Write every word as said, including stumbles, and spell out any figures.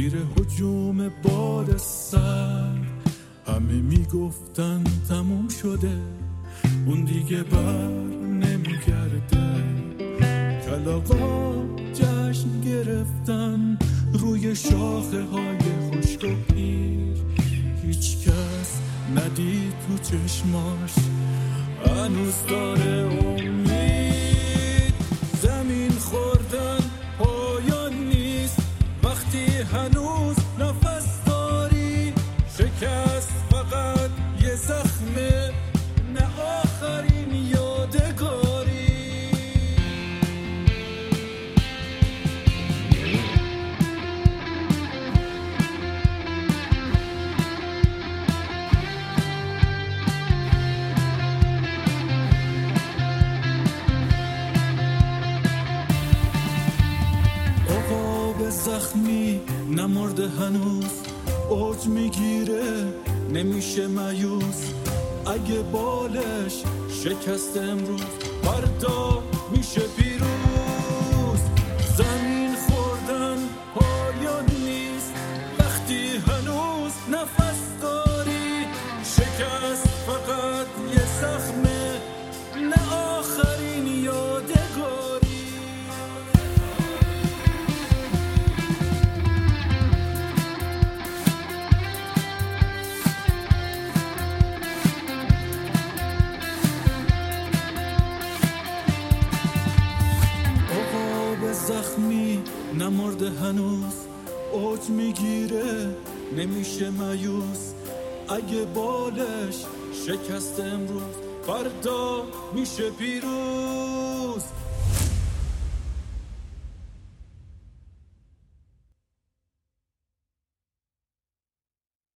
زیر هجوم باد سر همه میگفتن تموم شده، اون دیگه بر نمیگرده. کلاغا جشن گرفتن روی شاخه های خشک و پیر، هیچ کس ندید تو چشماش هنوز داره امید. زمین خوردن پایان نیست وقتی هنوز نفس داری، شکست فقط یه زخمه نه آخرین یادگاری. عقاب زخمی نمرده هنوز، اوج میگیره نمیشه مایوس. اگه بالش شکست امروز فردا میشه پیروز. زمین خوردن پایان نیست وقتی هنوز نفس داری، شکست فقط یه زخمه نه آخرین یادگاری. زخمی نمرده هنوز، اوج میگیره نمیشه مایوس. اگه بالش شکست امروز فردا میشه پیروز.